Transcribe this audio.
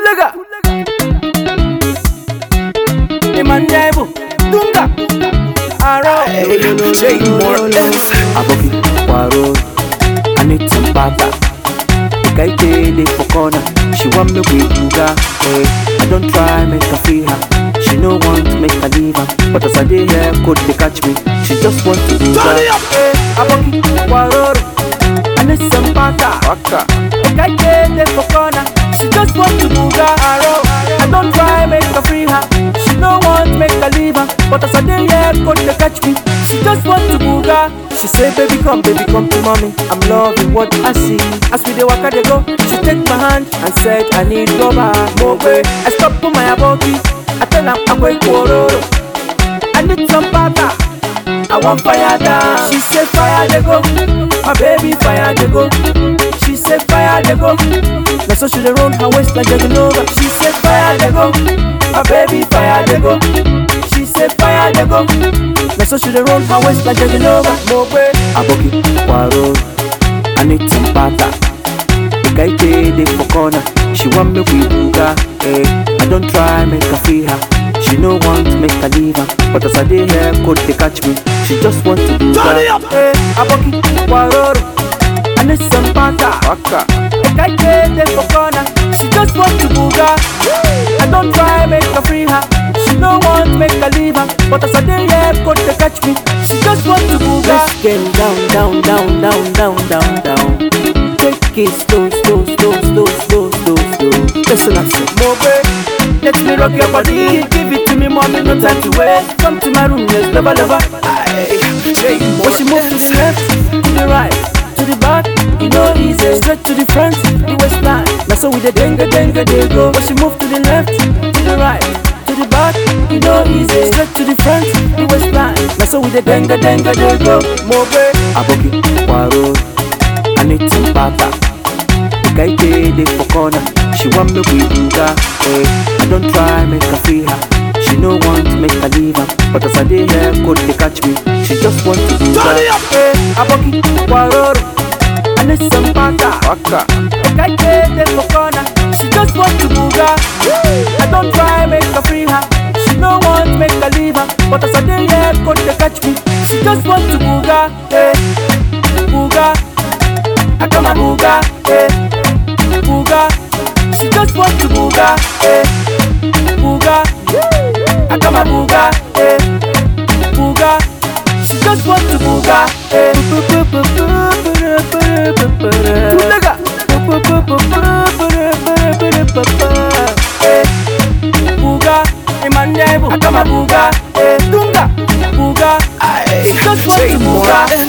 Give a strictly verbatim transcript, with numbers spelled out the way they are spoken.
Tulega Emmanuel Dunga Aro J more F Aboki Waro I need some butter The guy take for corner She want me with Buga hey, I don't try make her free her She no want to make her leave her But as I dey here could they catch me She just want to do that hey, Aboki Waro I need some butter The guy take for corner She just want to Buga Aro I don't try make her free her She no want to make her leave her But as I dey here could they catch me She just want to Buga She say baby come, baby come to mommy I'm loving what I see As we dey waka dey go She take my hand and said I need rubber More way I stop for my aboki I tell am I'm going kororo I need some butter I want fire down She say fire dey go My baby fire dey go She say fire dey go Now so she dey run her waist like Jaganova She say fire dey go My baby fire dey go She say fire dey go Now so she dey run her waist like Jaganova More way Aboki Waro I need some butter The guy take dey for corner She want me with Buga hey, I don't try make her free her She no want to make her leave her But as I dey here could they catch me She just want to do that hey, Aboki Waro I need some butter The guy take dey for corner She just want to Buga I don't try make her free her She no want to make her leave her But as I dey here could they catch me She just want to Buga Let's get down, down, down, down, down, down, down Take it slow, slow, slow, slow, slow, slow, slow Listen I say More babe Let me rock your body Give it to me mommy, no time to wait Come to my room, let's love lover When she move to the left, to the right To the back, you know easy Straight to the front, the waistline Now so with the dengue, dengue, they go When she move to the left, to the right To the back, you know easy Straight to the front, the waistline Now so with the dengue, dengue, they go More babe Aboki Waro I need some butter The guy take dey for corner She want me with Buga hey, I don't try make her free her She no want to make her leave her But as I dey here could they catch me She just want to do that hey, Aboki Waro I need some butter The guy take dey for corner She just want to Buga I don't try make her free her She no want to make her leave her But as I dey here could they catch me She just want to Buga hey, Buga I come a Buga, eh, Buga. She just want to Buga, eh, Buga. I come a Buga, eh, Buga. She just want to Buga, eh. Tulega, eh, Buga. Emmanuel, I come a Buga, eh, Dunga, Buga. She just want to Buga.